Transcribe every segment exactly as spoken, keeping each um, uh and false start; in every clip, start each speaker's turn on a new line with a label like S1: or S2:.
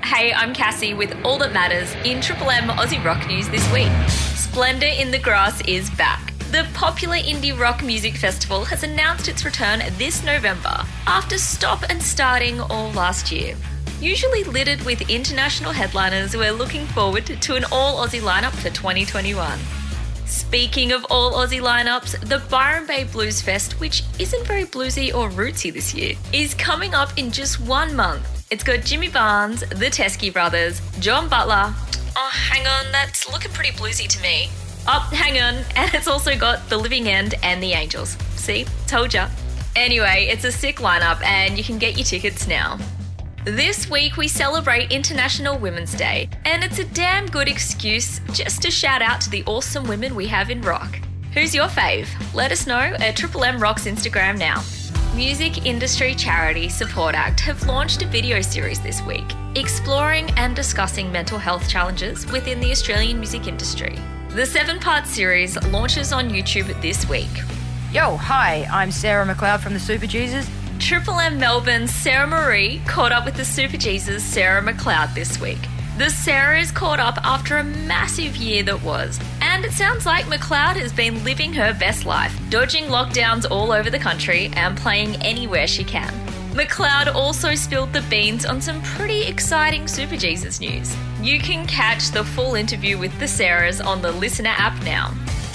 S1: Hey, I'm Cassie with all that matters in Triple M Aussie Rock News this week. Splendour in the Grass is back. The popular indie rock music festival has announced its return this November after stop and starting all last year. Usually littered with international headliners, we're looking forward to an all-Aussie lineup for twenty twenty-one. Speaking of all Aussie lineups, the Byron Bay Blues Fest, which isn't very bluesy or rootsy this year, is coming up in just one month. It's got Jimmy Barnes, the Teskey Brothers, John Butler. Oh, hang on, that's looking pretty bluesy to me. Oh, hang on, and it's also got The Living End and The Angels. See, told ya. Anyway, it's a sick lineup and you can get your tickets now. This week we celebrate International Women's Day, and it's a damn good excuse just to shout out to the awesome women we have in rock. Who's your fave? Let us know at Triple M Rock's Instagram now. Music industry charity Support Act have launched a video series this week, exploring and discussing mental health challenges within the Australian music industry. The seven-part series launches on YouTube this week.
S2: Yo, hi, I'm Sarah McLeod from the Super Jesus.
S1: Triple M Melbourne's Sarah Marie caught up with the Super Jesus Sarah McLeod this week. The Sarah is caught up after a massive year that was, and it sounds like McLeod has been living her best life, dodging lockdowns all over the country and playing anywhere she can. McLeod also spilled the beans on some pretty exciting Super Jesus news. You can catch the full interview with the Sarahs on the Listener app now.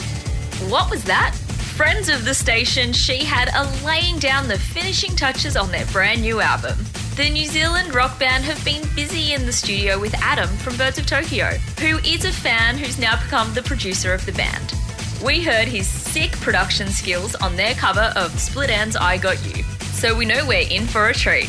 S1: What was that? Friends of the station She Had are laying down the finishing touches on their brand new album. The New Zealand rock band have been busy in the studio with Adam from Birds of Tokyo, who is a fan who's now become the producer of the band. We heard his sick production skills on their cover of Split Enz' I Got You, so we know we're in for a treat.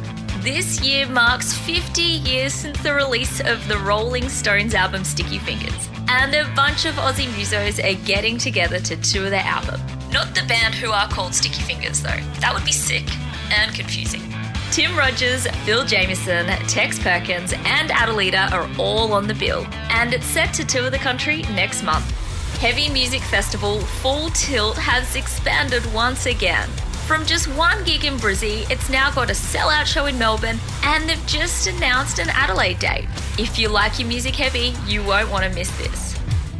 S1: This year marks fifty years since the release of the Rolling Stones album Sticky Fingers, and a bunch of Aussie musos are getting together to tour their album. Not the band who are called Sticky Fingers though, that would be sick and confusing. Tim Rogers, Phil Jameson, Tex Perkins and Adelita are all on the bill, and it's set to tour the country next month. Heavy Music Festival Full Tilt has expanded once again. From just one gig in Brizzy, it's now got a sellout show in Melbourne, and they've just announced an Adelaide date. If you like your music heavy, you won't want to miss this.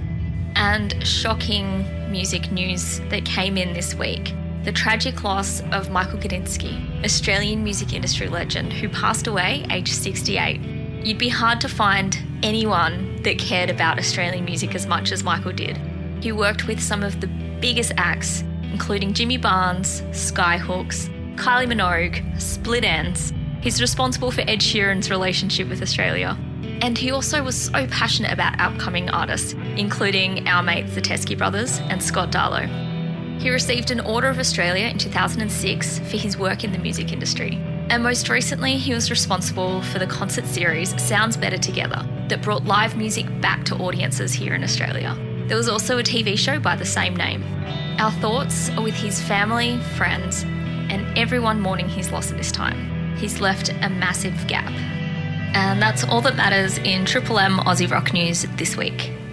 S1: And shocking music news that came in this week. The tragic loss of Michael Gudinski, Australian music industry legend who passed away aged sixty-eight. You'd be hard to find anyone that cared about Australian music as much as Michael did. He worked with some of the biggest acts, including Jimmy Barnes, Skyhooks, Kylie Minogue, Split Enz. He's responsible for Ed Sheeran's relationship with Australia. And he also was so passionate about upcoming artists, including our mates the Teskey Brothers and Scott Darlow. He received an Order of Australia in two thousand six for his work in the music industry. And most recently, he was responsible for the concert series Sounds Better Together that brought live music back to audiences here in Australia. There was also a T V show by the same name. Our thoughts are with his family, friends, and everyone mourning his loss at this time. He's left a massive gap. And that's all that matters in Triple M Aussie Rock News this week.